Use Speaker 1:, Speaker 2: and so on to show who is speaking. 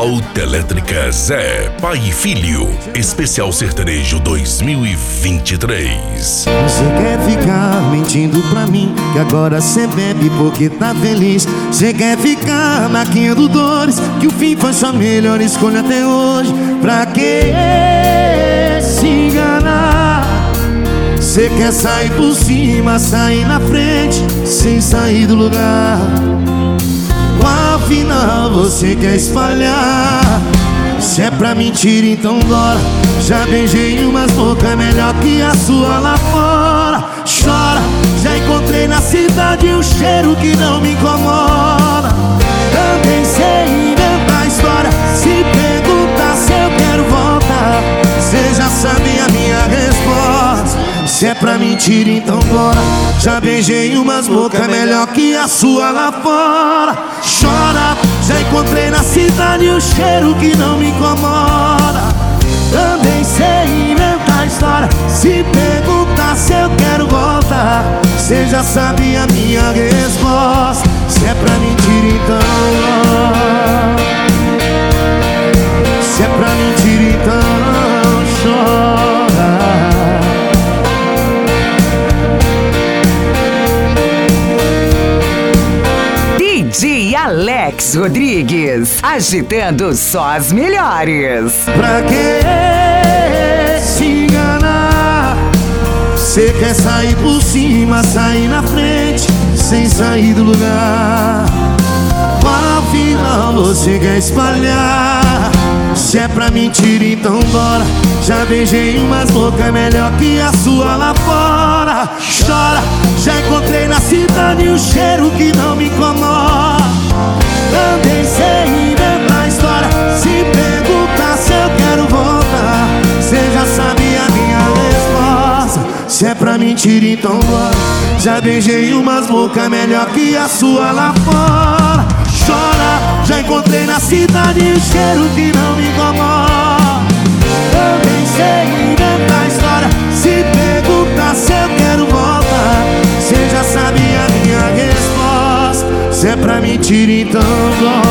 Speaker 1: Autoelétrica Zé, pai e filho, especial sertanejo 2023.
Speaker 2: Você quer ficar mentindo pra mim que agora cê bebe porque tá feliz. Você quer ficar maquiando dores que o fim foi sua melhor escolha até hoje. Pra que se enganar? Você quer sair por cima, sair na frente sem sair do lugar. Afinal você quer espalhar. Se é pra mentir então bora. Já beijei umas bocas melhor que a sua lá fora. Chora, já encontrei na cidade um cheiro que não me incomoda. Também sei inventar história. Se perguntar se eu quero voltar, cê já sabe a minha resposta. Se é pra mentir então bora. Já beijei umas bocas melhor que a sua lá fora. Chora, já encontrei na cidade um cheiro que não me incomoda. Também sei inventar história. Se perguntar se eu quero voltar, cê já sabe a minha resposta. Se é pra mentir então bora. Se é pra mentir então chora.
Speaker 3: DJ Alex Rodrigues, agitando só as melhores.
Speaker 2: Pra que se enganar? Cê quer sair por cima, sair na frente sem sair do lugar. Afinal você quer espalhar. Se é pra mentir então bora. Já beijei umas bocas melhor que a sua lá fora. Chora, já encontrei na cidade um cheiro que não me incomoda. Também sei inventar história. Se perguntar se eu quero voltar, cê já sabe a minha resposta. Se é pra mentir então bora. Já beijei umas bocas melhor que a sua lá fora. Chora, já encontrei na cidade um cheiro que não me incomoda. Também sei inventar história. Se perguntar se eu quero voltar, cê já sabe a minha resposta. Se é pra mentir então bora.